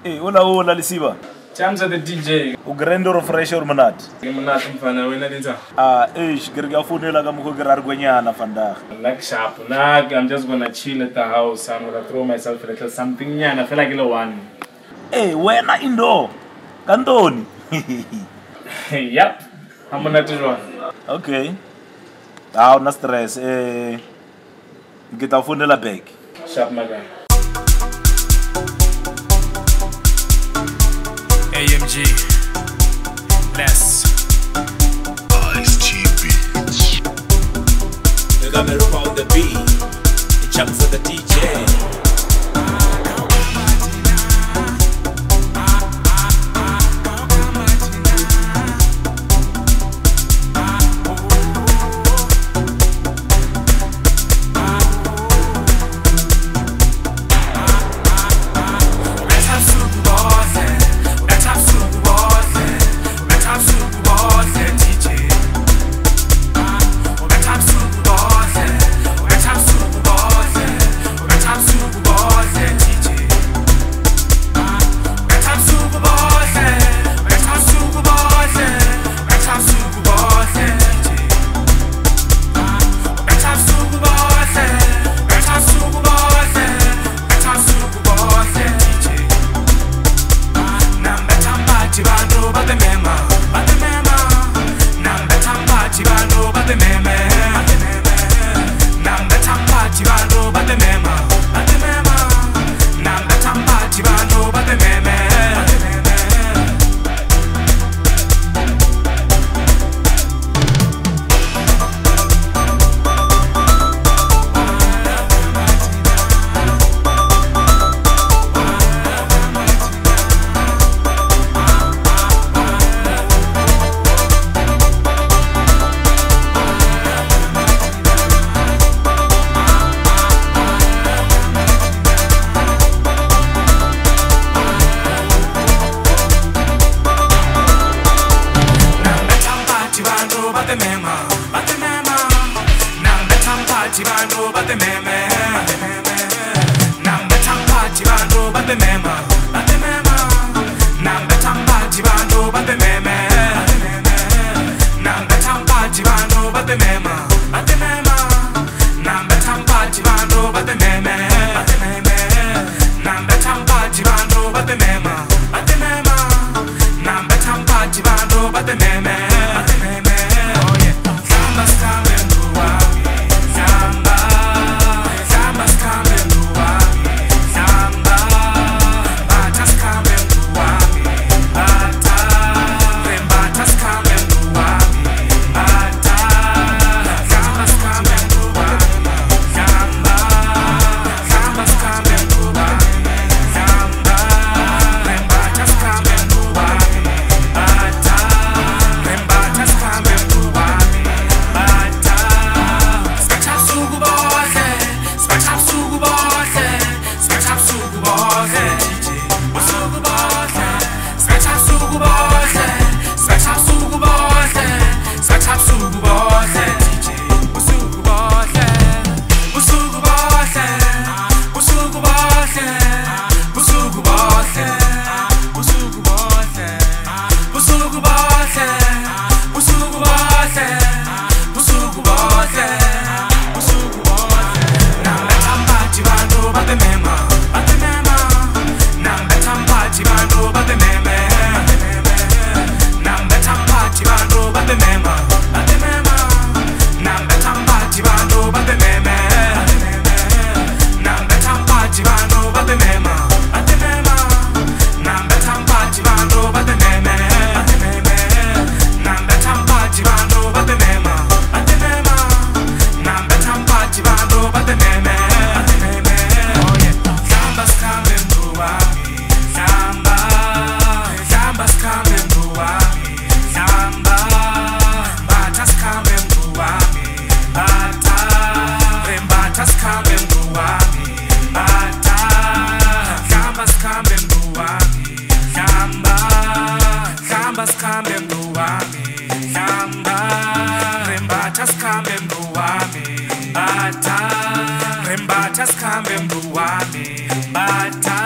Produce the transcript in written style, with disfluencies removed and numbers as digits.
Hola Lisiba. Chamsa the DJ. Ugrendo or fresh or manat. Manat mfana wena lenza. Girga funela ka mukho girar gwenyana vandag. Like sharp. I'm just gonna chill at the house. I'm gonna throw myself a little something nyana. I feel like a one. Wena indo. Kantoni. Yep. I'm gonna do one. Okay. No stress. Kita funela back. Sharp my guy. AMG, less. Ice T Beats. You got me rock on the beat. It jumps at the DJ. Rembatas kambe mbuwami bata